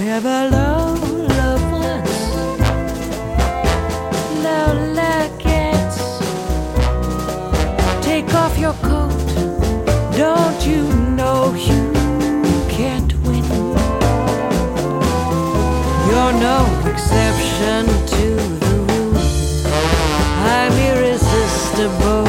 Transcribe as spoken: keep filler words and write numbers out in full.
Never love, love once. Love like cats. Take off your coat. Don't you know you can't win? You're no exception to the rule. I'm irresistible.